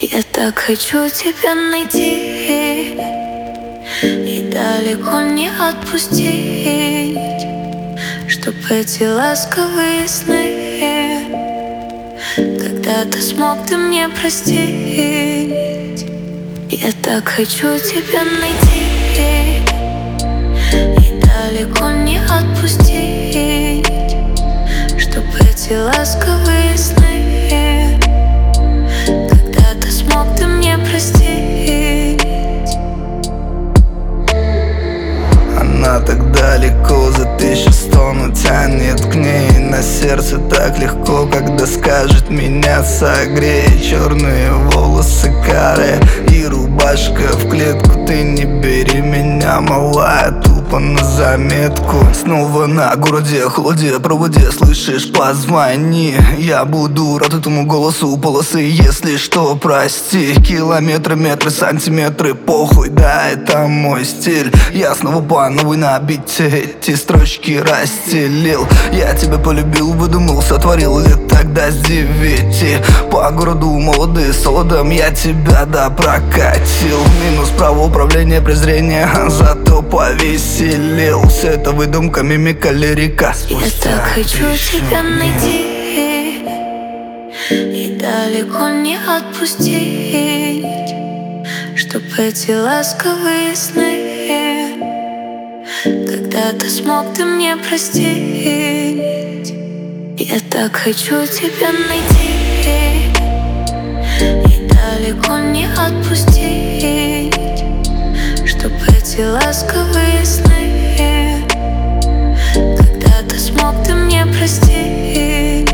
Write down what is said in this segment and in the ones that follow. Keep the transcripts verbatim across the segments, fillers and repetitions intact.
Я так хочу тебя найти и далеко не отпустить, чтоб эти ласковые сны когда-то смог ты мне простить. Я так хочу тебя найти и далеко не отпустить, чтоб эти ласковые сны когда-то смог ты мне простить. Она так далеко, за тысячу сто тянет к ней. На сердце так легко, когда скажет меня согрей. Черные волосы каре и рубашка в клетку. Ты не бери меня, малая, тупо на заметку. Снова на городе, холоде, проводе, слышишь, позвони. Я буду рад этому голосу полосы, если что, прости. Километры, метры, сантиметры, похуй, да, это мой стиль. Я снова по новой на бите эти строчки расстелил. Я тебя полюбил, выдумал, сотворил лет тогда с девяти. По городу молодые солодом я тебя да прокатил. Минус право управления, презрение, зато повеселил. Все это выдумка, мимика, лирика. Я так хочу тебя найти и далеко не отпустить, чтоб эти ласковые сны когда-то смог ты мне простить. Я так хочу тебя найти и далеко не отпустить, чтоб эти ласковые сны когда-то смог ты мне простить.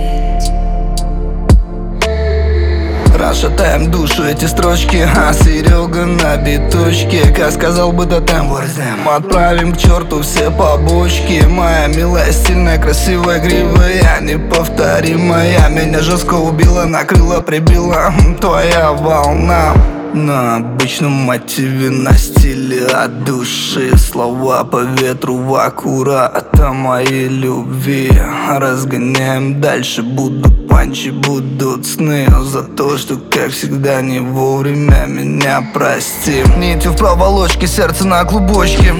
Расшатаем душу эти строчки, а Серега на биточке. Как сказал бы тотем, отправим к черту все побочки. Моя милая, стильная, красивая, гривая, неповторимая. Меня жестко убила, накрыла, прибила твоя волна. На обычном мотиве, на стиле от души. Слова по ветру в аккурат о моей любви. Разгоняем дальше, будут панчи, будут сны. За то, что, как всегда, не вовремя меня прости. Нитью в проволочке, сердце на клубочке.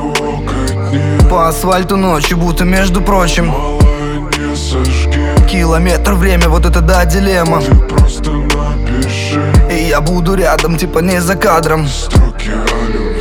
По асфальту ночью, будто между прочим. Километр, время, вот это да, дилемма. Просто напиши, и я буду рядом, типа не за кадром. строки о любви.